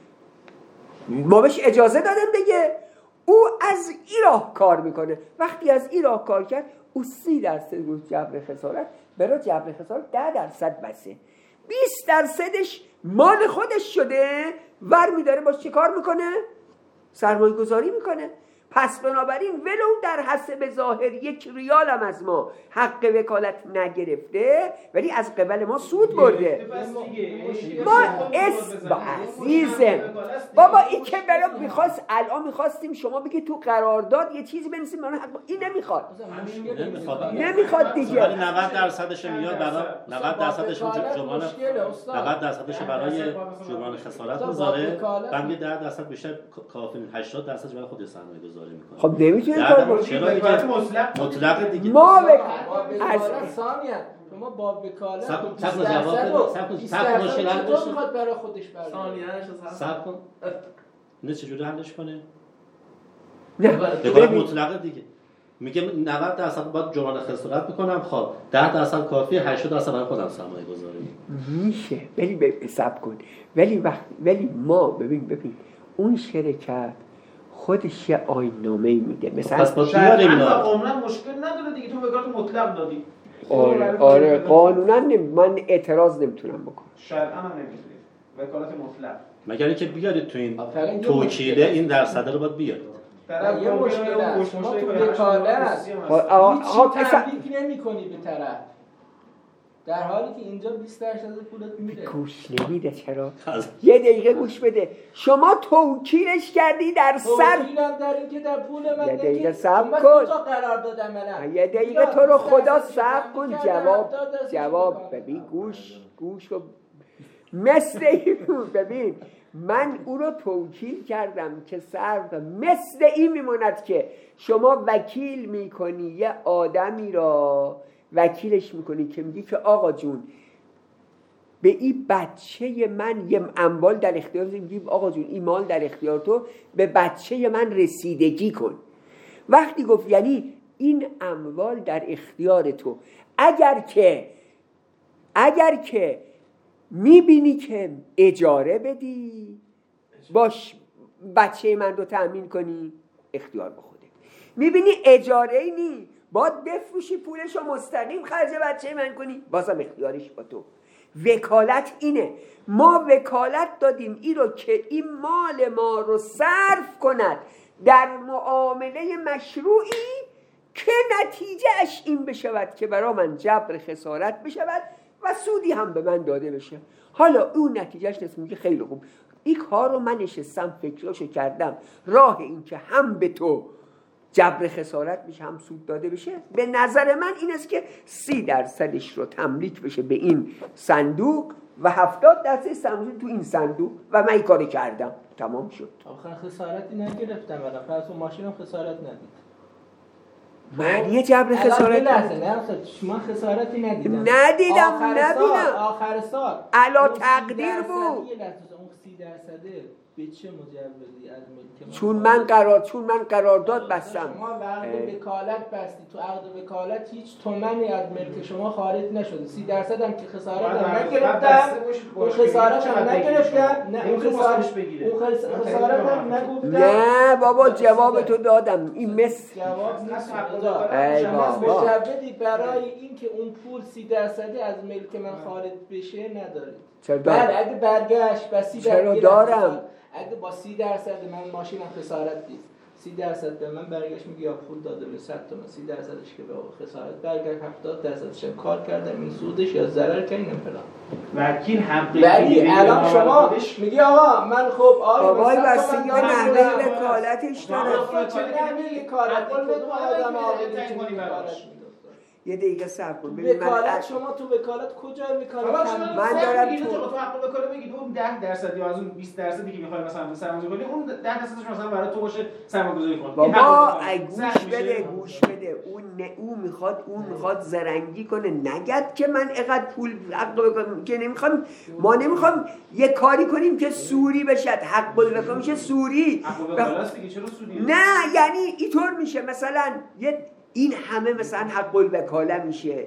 [SPEAKER 1] ما بهش اجازه دادیم دیگه، او از این راه کار میکنه. وقتی از این راه کار کرد او سی درصد رو جبر خسارت، برای جبر خسارت ده درصد بسه، بیست درصدش مال خودش شده، ور میداره باش چه کار میکنه؟ سرمایه گذاری میکنه. پس بنابراین ولو در حسب ظاهر یک ریال هم از ما حق وکالت نگرفته ولی از قبل ما سود برده. ما اس با عزیزم بابا این که برای میخواست الان میخواستیم شما بگی تو قرارداد یه چیزی بنویسیم، من حق این نمیخواد نمیخواد دیگه،
[SPEAKER 3] ولی نود درصدش میاد برای نود درصدش جرمان نود درصدش برای جرمان خسارت میذاره، بعد یه ده درصد بیشتر کافی هشتاد درصد برای خود سرمایه گذاری میکنه.
[SPEAKER 1] خب نمیتونه کار کنه.
[SPEAKER 3] چرا دیگه مطلق دیگه
[SPEAKER 1] ما به
[SPEAKER 4] از ثانیه شما با وکالت
[SPEAKER 3] صبر جواب صبر صبر مشکل حل بشه
[SPEAKER 4] میخواد برای خودش بره.
[SPEAKER 6] ثانیه‌اش
[SPEAKER 3] صبر کن نه چجوری حلش کنه؟
[SPEAKER 1] نه
[SPEAKER 3] وکالت مطلق دیگه میگه نود درصد باید جرمان خسارت میکنم، خب ده درصد کافیه، هشتاد درصد برای خودم سرمایه گذاری
[SPEAKER 1] میشه. ولی به صبر کن ولی وقت ولی ما ببین ببین اون شرکت خودش یه آیین‌نامه میده مثلا
[SPEAKER 3] پس با شاید اینا
[SPEAKER 5] قانونا مشکل نداره دیگه، تو وکالت مطلق دادی.
[SPEAKER 1] آره آره قانونا نمی... من اعتراض نمیتونم بکنم،
[SPEAKER 5] شرعاً هم نمیتونید وکالت مطلق،
[SPEAKER 3] مگر اینکه بیارید تو این توکیله این درصد رو باید بیارید.
[SPEAKER 4] در یه مشکل هست شما تو وکالت هیچ تملیک نمی‌کنی به طرف، در حالی که اینجا بیست درصد پولت میده.
[SPEAKER 1] گوش نمیده چرا؟ یه دقیقه گوش بده. شما توکیلش کردی در سر
[SPEAKER 4] توکیلم در این که در پول من
[SPEAKER 1] یه دقیقه صبر کن.
[SPEAKER 4] قرار دادم من.
[SPEAKER 1] یه دقیقه تو رو خدا صبر کن. جواب جواب ببین گوش گوش رو مثل این ببین من او رو توکیل کردم که سر مثل این میموند که شما وکیل میکنی یه آدمی را وکیلش میکنی که میگی که آقا جون به این بچه من یه اموال در اختیار تو، میگی آقا جون این مال در اختیار تو، به بچه من رسیدگی کن. وقتی گفت یعنی این اموال در اختیار تو، اگر که اگر که میبینی که اجاره بدی باش بچه من رو تأمین کنی اختیار به خودت، میبینی اجاره ای نی باید بفروشی پولش رو مستقیم خرج بچه من کنی بازم اختیارش با تو. وکالت اینه، ما وکالت دادیم این رو که این مال ما رو صرف کند در معامله مشروعی که نتیجهش این بشود که برای من جبر خسارت بشود و سودی هم به من داده بشه. حالا اون نتیجهش نسبت میگه خیلی خوب، این کار رو من نشستم فکراشو کردم، راه این که هم به تو جبر خسارت میشه هم سود داده بشه، به نظر من این است که سی درصدش رو تملیک بشه به این صندوق و هفتاد درصد صندوق تو این صندوق و من این کاری کردم، تمام شد.
[SPEAKER 4] آخر خسارتی نگرفتم ولی پس اون ماشینم خسارت ندید.
[SPEAKER 1] معنی جبر خسارت
[SPEAKER 4] نه نه شما خسارتی ندیدم.
[SPEAKER 1] ندیدم نبینم.
[SPEAKER 4] آخر سال
[SPEAKER 1] علا تقدیر بود.
[SPEAKER 4] یه لحظه اون سی درصده به چه مجوزی از ملک؟
[SPEAKER 1] چون من قرار چون من قرارداد بستم.
[SPEAKER 4] شما عقد وکالت بستی، تو عقد وکالت هیچ تومنی از ملک شما خارج نشده. سی درصد هم که خسارت هم نگرفتم، اون خسارت هم نگرفتم، نه اون خسارت بگیره، اون خسارت هم نگفتم.
[SPEAKER 1] نه بابا جواب تو دادم. این مثل
[SPEAKER 4] جواب نیست.
[SPEAKER 1] ای بابا
[SPEAKER 4] مجوزی برای اینکه اون پول سی درصدی از ملک من خارج بشه ندارید.
[SPEAKER 1] چرا
[SPEAKER 4] بله اگه برگشت با سی
[SPEAKER 1] چرا دارم؟
[SPEAKER 4] اگه با سی درصد من ماشینم خسارت دید، سی درصد به من برگشت میگه یا پول داده به صد تومن، سی درصدش که به خسارت برگشت، هفتاد درصدش هم کار کردم این سودش یا ضرر کردم فلان.
[SPEAKER 5] وکیل حق
[SPEAKER 4] ولی الان شما میگی آقا من خب آقا
[SPEAKER 1] بابای بستگی به نحوه وکالتش داره.
[SPEAKER 4] چه نحوه وکالت تو آدم عاقلی
[SPEAKER 1] یه دقیقه صبر کن. ببین
[SPEAKER 4] وکالت شما تو وکالت کجا وکالت
[SPEAKER 1] من دارم تو
[SPEAKER 5] تو حق وکالت بگید اون ده درصد یا از اون بیست درصدی که میخوای مثلا سرمایه‌گذاری کنی اون ده درصدش مثلا برای تو باشه سرمایه‌گذاری کن.
[SPEAKER 1] بابا ای گوش بده گوش بده اون نه اون میخواد اون میخواد زرنگی کنه، نگد که من اینقدر پول حق بکنم که نمیخوام. ما نمیخوام یه کاری کنیم که سوری بشه، حق الوکاله میشه سوری.
[SPEAKER 5] حق وکالت دیگه چرا سوری؟
[SPEAKER 1] نه یعنی اینطور میشه مثلا یه این همه مثلا حق الوکاله میشه.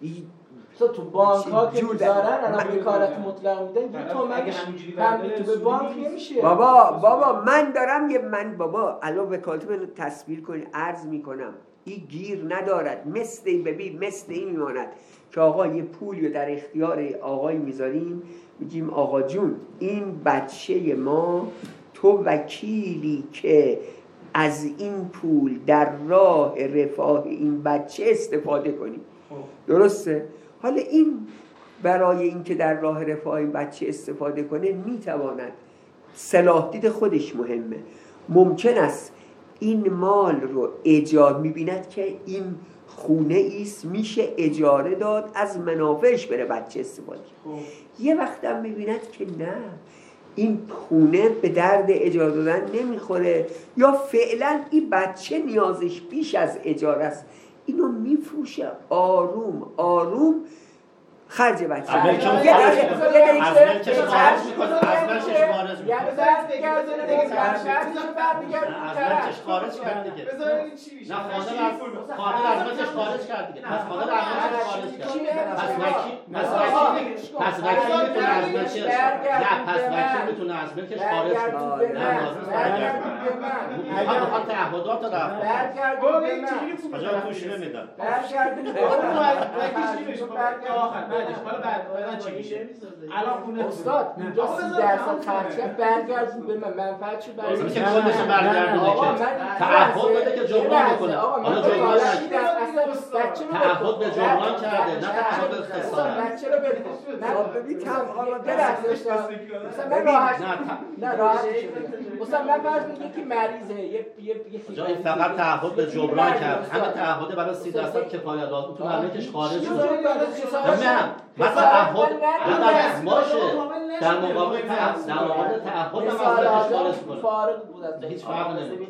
[SPEAKER 4] تو بانک ها که میذارن الان وکالت مطلق میدن یه تومنش تملیک به بانک نمیشه.
[SPEAKER 1] بابا بابا من دارم یه من بابا الان وکالت منو تصویر کنی عرض میکنم این گیر ندارد، مثل این ببین مثل این میماند که آقا یه پولی رو در اختیار آقای میذاریم، میگیم آقا جون این بچه ما تو وکیلی که از این پول در راه رفاه این بچه استفاده کنیم. درسته؟ حالا این برای اینکه در راه رفاه این بچه استفاده کنه میتواند صلاح دید خودش مهمه. ممکن است این مال رو اجاره میبیند که این خونه ایست میشه اجاره داد از منافعش بره بچه استفاده کنه. یه وقت هم میبیند که نه این خونه به درد اجاره دادن نمیخوره یا فعلا این بچه نیازش بیش از اجاره است، اینو میفروشه آروم آروم خرج بچه.
[SPEAKER 3] از ملکش خارج میکنه، از ملکش خارج میکنه، از ملکش خارج میکنه.
[SPEAKER 4] یعنی برمیگردونه دیگه برشتش برمیگردونه
[SPEAKER 3] از ملکش خارج کرد دیگه.
[SPEAKER 5] بذارید چی میشه؟
[SPEAKER 3] نه خانه از خانه از ملکش خارج کرد دیگه. پس خانه از ملکش خارج کرد. پس وکیل پس وکیل پس وکیل میتونه از ملکش نه پس وکیل میتونه از ملکش خارج کنه. نه لازم برگردونه. میخواد بخواد تعهدات رو رفع کنه.
[SPEAKER 4] برگردونه به من.
[SPEAKER 3] کجا گوش نمیدن.
[SPEAKER 4] برگردونه
[SPEAKER 5] وکیل چی میشه؟ آخر بعدش حالا بعد بعدا چی میشه؟ الان خونه
[SPEAKER 4] استاد اینجا سی درصد خرچه برگردون به من، منفعتشو برگردون
[SPEAKER 3] که خودش برگردونه که تعهد بده که جبران میکنه. حالا جبران تعهد به جبران کرده نه تعهد به خسارت.
[SPEAKER 4] بچه رو بده
[SPEAKER 1] نه ببین کم حالا
[SPEAKER 4] درست مثلا من راحت نه راحت مثلا من فرض میگم که مریضه یه یه یکی
[SPEAKER 3] جای فقط تعهد به جبران کرد. همین تعهد برای سی درصد کفایت داد. تو ملکش خارج شد. نه مثلا تعهد نه باشه در مقابل تعهد در مقابل تعهد هم از ملکش خارج کنه.
[SPEAKER 4] فارغ بود از
[SPEAKER 3] هیچ فرقی نمیکنه.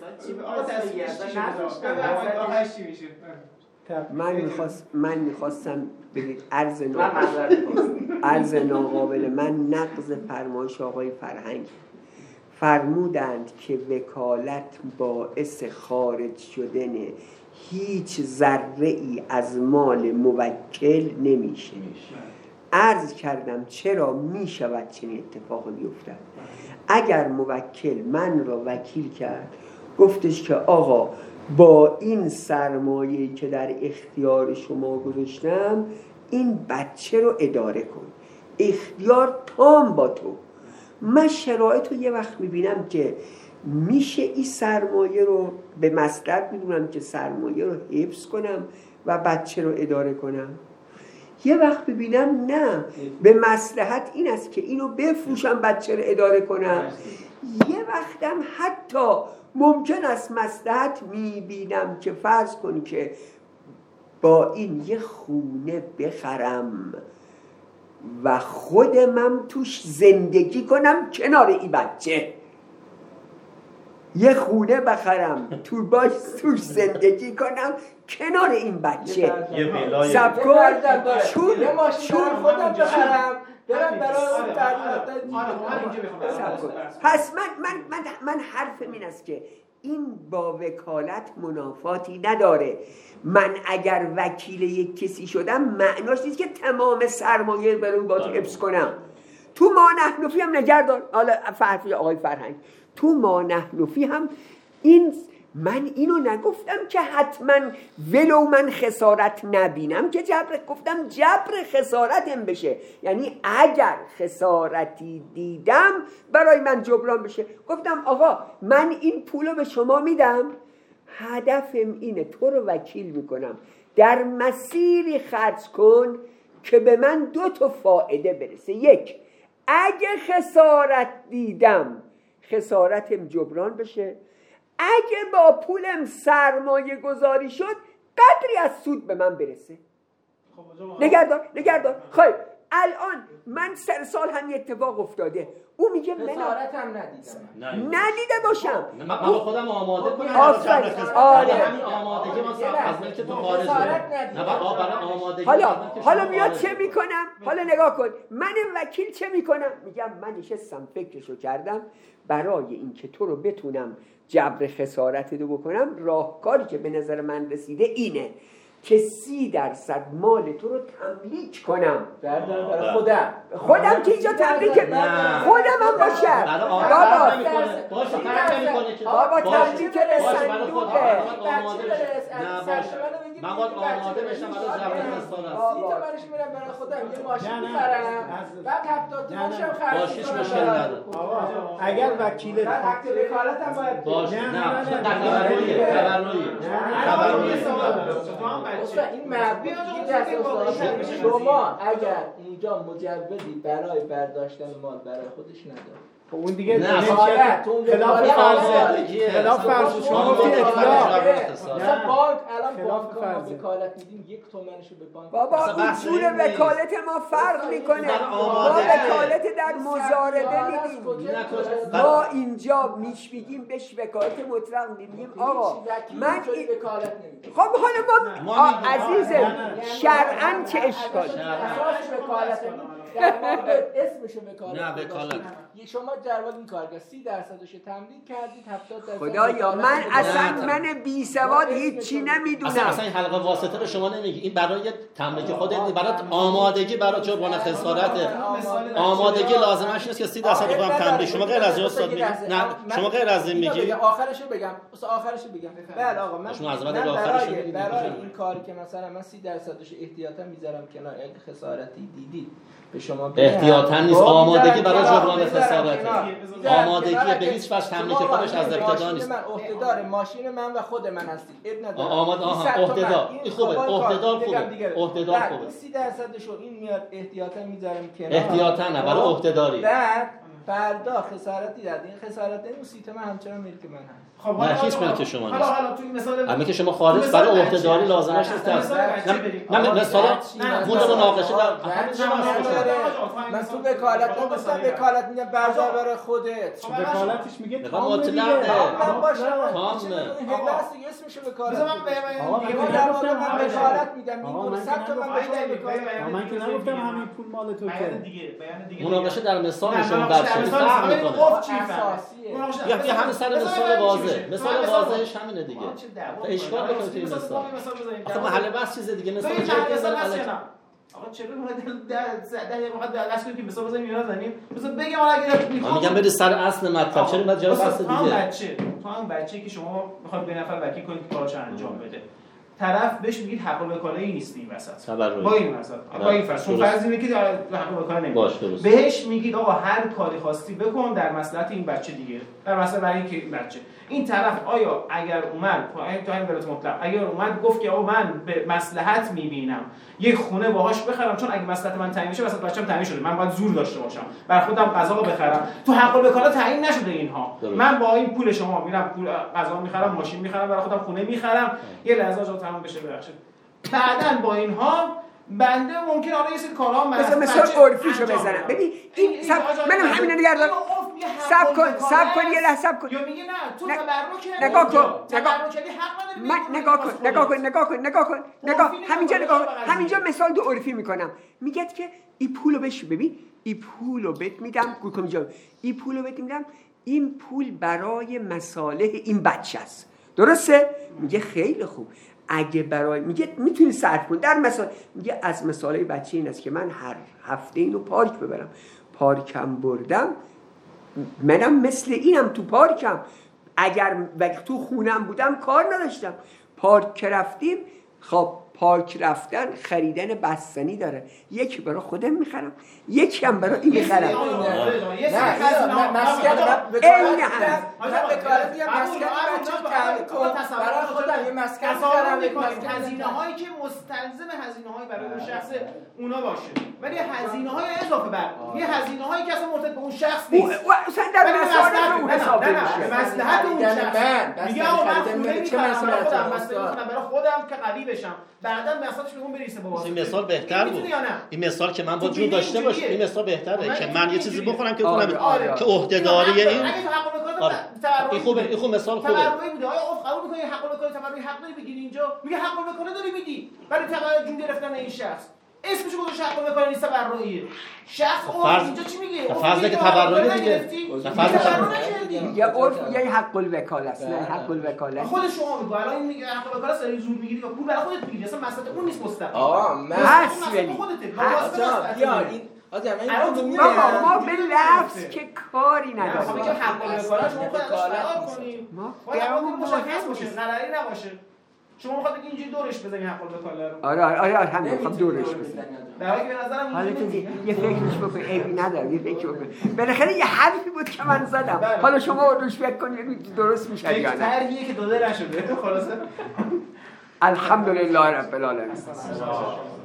[SPEAKER 1] من میخواست من میخواستم بگید عرض ناقابل عرض ناقابل من نقض فرمایش آقای فرهنگ فرمودند که وکالت باعث خارج شدن هیچ ذره ای از مال موکل نمیشه. عرض کردم چرا میشود چنین اتفاقی بیفتد؟ اگر موکل من را وکیل کرد گفتش که آقا با این سرمایه‌ای که در اختیار شما گذاشتم این بچه رو اداره کن، اختیار تام با تو. من شرایط رو یه وقت میبینم که میشه این سرمایه رو به مصلحت میدونم که سرمایه رو حفظ کنم و بچه رو اداره کنم. یه وقت ببینم نه، به مصلحت این است که اینو بفروشم بچه رو اداره کنم. یه وقتم حتی ممکن است مصلحت میبینم که فرض کنی که با این یه خونه بخرم و خودم توش زندگی کنم کنار این بچه. یه خونه بخرم تو باش توش زندگی کنم کنار این بچه.
[SPEAKER 3] یه ویلای
[SPEAKER 1] سب کن چون
[SPEAKER 4] یه ماشین برای خودم بخرم برم برای اون
[SPEAKER 1] سب کن. پس من من من من حرفم این است که این با وکالت منافاتی نداره. من اگر وکیل یک کسی شدم معناش نیست که تمام سرمایه برای اون باید حفظ کنم. تو ما نحنفی هم نگردار، حالا فرفی آقای فرهنگ، تو ما نحنفی هم این من اینو نگفتم که حتما ولو من خسارت نبینم که جبر، گفتم جبر خسارتم بشه، یعنی اگر خسارتی دیدم برای من جبران بشه. گفتم آقا من این پولو به شما میدم، هدفم اینه تو رو وکیل میکنم در مسیری خرج کن که به من دو تا فایده برسه. یک، اگه خسارت دیدم خسارتم جبران بشه، اگه با پولم سرمایه گذاری شد قدری از سود به من برسه. نگردار نگردار خیلی الان من سر سال هم اتفاق افتاده، او میگه من
[SPEAKER 4] خسارت هم ندیدم
[SPEAKER 1] ندیده باشم،
[SPEAKER 3] من من خودم آماده کنم.
[SPEAKER 1] آفرین. آره
[SPEAKER 3] همین آمادگی ما از من که تو خارج نه بعد برای آمادگی.
[SPEAKER 1] حالا حالا میاد چه میکنم؟ حالا نگاه کن، من وکیل چه میکنم؟ میگم من نشستم فکرشو کردم، برای اینکه تو رو بتونم جبر خسارت رو بکنم، راهکاری که به نظر من رسیده اینه که سی درصد مال تو رو تملیک کنم
[SPEAKER 4] برای خودم.
[SPEAKER 1] خودم که اینجا تملیک خودم هم باشم.
[SPEAKER 3] بابا باشه فرق نمیکنه که
[SPEAKER 1] بابا تملیک صندوقه.
[SPEAKER 3] من باید آماده بشم برای جبر خسارت.
[SPEAKER 4] سی تا برش میرم برای خودم یه ماشین میخرم، بعد هفتاد تومنشم خرج
[SPEAKER 3] باشیش مشکل نداره.
[SPEAKER 2] اگر وکیل
[SPEAKER 4] بعد حق وکالتم باید
[SPEAKER 3] باشه. نه تبرعیه تبرعیه تبرعیه.
[SPEAKER 4] این مربوط به شما اگر اینجا مجوزی برای برداشتن مال برای خودش نداره،
[SPEAKER 2] اون دیگه
[SPEAKER 3] نه
[SPEAKER 2] خلاف فرضه. خلاف فرضه. شما گفتید اطلاع.
[SPEAKER 4] مثلا بانک الان بانک ما وکالت میدیم یک تومنشو به بانک.
[SPEAKER 1] بابا اصول وکالت ما فرق میکنه. ما وکالت در مزاربه میدیم، ما اینجا میش میگیم بهش وکالت مطلق میگیم. آقا من این
[SPEAKER 4] وکالت نمیدم.
[SPEAKER 1] خب حالا ما عزیزم شرعاً چه اشکالی؟
[SPEAKER 4] اساسش وکالت در واقع اسمش وکالت.
[SPEAKER 3] نه وکالت.
[SPEAKER 4] شما در واقع این کارگاه سی درصدش تمدید کردید، هفتاد درصد.
[SPEAKER 1] خدایا من اصلا من بی سواد هیچی نمیدونم.
[SPEAKER 3] اصلا اصلا این حلقه واسطه رو شما نمیگی. این برای تملیک خودت، برای آمادگی برای جبران خسارت. آمادگی لازمش نیست که سی درصد رو هم تملیک. شما غیر از این استاد میگی. نه شما غیر از این میگی.
[SPEAKER 4] آخرشو بگم. اصلا آخرشو بگم. بله آقا من
[SPEAKER 3] شما از بعد آخرشو میگید.
[SPEAKER 4] برای این کاری که مثلا من سی درصدش احتیاطاً میذارم کنار، اگه خسارتی دیدید به شما
[SPEAKER 3] احتیاطاً نیست، آمادگی برای جبران خسارت. آمادگی به هیچ وجه تملیک خودش از ابتدا نیست.
[SPEAKER 4] من عهدهدار ماشین من و خود من هستید. اب نداره.
[SPEAKER 3] آماده آها عهدهدار. این خوبه. عهدهدار خوبه. عهدهدار خوبه.
[SPEAKER 4] سی درصدشو این میاد احتیاطاً میذارم کنار.
[SPEAKER 3] احتیاطاً نه برای عهدهداری.
[SPEAKER 4] بعد فردا خسارتی داد. این خسارت اون سی تا من همچنان ملک من هست.
[SPEAKER 5] خب
[SPEAKER 3] نه هیچ ملک شما نیست.
[SPEAKER 5] حالا حالا تو این مثال
[SPEAKER 3] همه که شما خارج برای عهدهداری لازمش نیست. نه مثلا مدل مناقشه
[SPEAKER 4] من تو وکالت نگفتم وکالت میگم بردار برای خودت.
[SPEAKER 2] وکالتش میگه
[SPEAKER 3] مطلقه
[SPEAKER 4] من باشم
[SPEAKER 3] کامله.
[SPEAKER 4] هیبست دیگه اسمش وکالت.
[SPEAKER 5] بذار من به
[SPEAKER 2] من
[SPEAKER 4] در واقع من وکالت میدم. میگم صد تا من وکالت.
[SPEAKER 2] من که نگفتم همین پول مال تو که
[SPEAKER 5] دیگه بیان دیگه
[SPEAKER 3] مناقشه در مثال شما بچه‌ای فرق میکنه.
[SPEAKER 4] اساسیه.
[SPEAKER 3] یا همین سر مثال واضح. مثال واضحش همینه دیگه. اشکال بکنه تو این مثال. آخه محل بحث چیز دیگه. مثال جدی بزنید الکی.
[SPEAKER 5] آقا چرا میخواد در ده دقیقه میخواد در اصل که مثال بزنیم یا نزنیم؟ مثلا بگم حالا اگه
[SPEAKER 3] من میگم برید سر اصل مطلب. چرا بعد جلو بحث دیگه؟
[SPEAKER 5] تو هم بچه تو هم بچه که شما میخواد به نفر وکیل کنید که کاراشو انجام بده. طرف بهش میگید حق الوکاله‌ای نیست این وسط.
[SPEAKER 3] تبرعی.
[SPEAKER 5] با این وسط. با این فرض. چون فرض اینه که حق الوکاله نمیده. بهش میگید آقا هر کاری خواستی بکن در مصلحت این بچه دیگه. در مصلحت برای این که بچه. این طرف آیا اگر اومد تو همین ولایت مطلق اگر اومد گفت که آقا من به مصلحت میبینم یک خونه باهاش بخرم چون اگه مصلحت من تعیین بشه واسه بچه‌م تعیین شده من باید زور داشته باشم بر خودم غذا رو بخرم تو حق الوکاله تعیین نشده اینها دلوقتي. من با این پول شما میرم پول غذا میخرم ماشین میخرم برای خودم خونه میخرم یه لحظه جا تمام بشه ببخشید بعداً با اینها بنده ممکن آره یه سری کارها
[SPEAKER 1] مثلا مثلا عرفیشو بزنم ببین این سب منم همین نگردم سب کن سب کن یه لحظه سب کن
[SPEAKER 5] یا میگه نه تو تبرک
[SPEAKER 1] نگاه کن نگاه
[SPEAKER 5] من
[SPEAKER 1] نگاه کن نگاه کن نگاه کن نگاه کن نگاه همینجا نگاه کن همینجا مثال دو عرفی میکنم میگه که این پولو بهش ببین این پولو بهت میدم گوش کن اینجا این پولو بهت میدم این پول برای مصالح این بچه است درسته میگه خیلی خوب اگه برای میگه میتونی صرف کن در مثال میگه از مصالح بچه این است که من هر هفته اینو پارک ببرم پارکم بردم منم مثل اینم تو پارکم اگر تو خونم بودم کار نداشتم پارک رفتیم خب پارک رفتن خریدن بستنی داره یکی برای خودم میخرم یکی هم برای این میخرم
[SPEAKER 4] نه مسکن
[SPEAKER 1] این
[SPEAKER 4] هم من به کار دیگه مسکن بچه تعمیر کن برای خودم یه مسکن
[SPEAKER 5] میخرم هزینه هایی که مستلزم هزینه هایی برای اون شخص اونا باشه ولی هزینه های اضافه بر یه هزینه هایی که اصلا مرتبط به اون شخص نیست
[SPEAKER 1] اصلا در مصالح اون حساب
[SPEAKER 5] میشه مصلحت اون شخص میگه آقا من خونه میخرم برای خودم که قوی بشم بعداً مثالش به اون بریسه بابا
[SPEAKER 3] این مثال بهتر بود این مثال که من با جور داشته باشه این مثال بهتره که من یه چیزی بخورم که بتونم که عهده‌داری این این خوبه این خوب مثال خوبه
[SPEAKER 5] تبرعی بوده آیا اوف قبول می‌کنی حق الوکاله تبرعی حق داری بگیری اینجا میگه حق الوکاله داری میدی برای تبرع جون گرفتن این شخص اسمشو گذاشت حق الوکاله نیست تبرعیه شخص اون اینجا چی میگه
[SPEAKER 3] فرض که تبرعی دیگه
[SPEAKER 5] فرض
[SPEAKER 1] یا عرف یا حق الوکاله است نه حق الوکاله
[SPEAKER 5] خود شما میگه الان این میگه حق الوکاله سری زور میگیری یا پول برای خودت میگیری اصلا مسئله اون نیست مستقیم
[SPEAKER 4] آقا من
[SPEAKER 1] هست ولی
[SPEAKER 4] بیا این آقا من
[SPEAKER 1] ما به لفظ که کاری نداریم
[SPEAKER 5] ما که حق الوکاله شما خودت اشتغال کنیم ما باید مشخص باشه ضرری نباشه شما میخواد بگی اینجوری دورش بزنی حق الوکاله رو
[SPEAKER 1] آره آره آره همین میخوام دورش بزنم
[SPEAKER 5] در حالی که به نظرم
[SPEAKER 1] حالا که یه فکرش بکن عیبی نداره یه فکر بکن بالاخره یه حرفی بود که من زدم حالا شما روش فکر کنید درست میشه یا نه
[SPEAKER 5] طرحیه که داده نشده خلاصه
[SPEAKER 1] الحمدلله رب العالمین